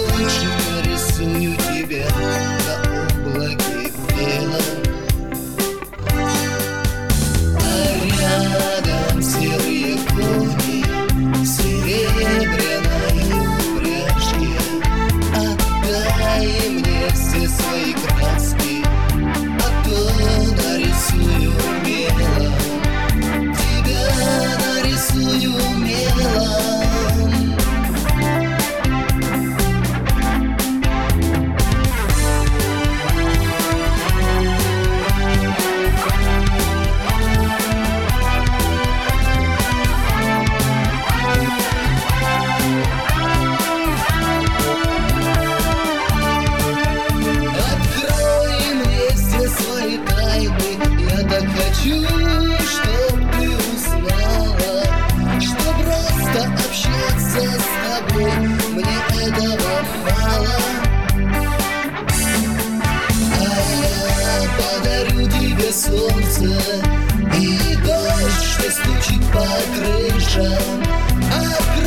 ночью нарисую тебя на облаке белом, а рядом серые кони в серебряной упряжке. Отдай мне все свои краски, а то нарисую мелом, тебя нарисую мелом. Я так хочу, чтоб ты узнала, что просто общаться с тобой мне этого мало. А я подарю тебе солнце и дождь, что стучит по крышам.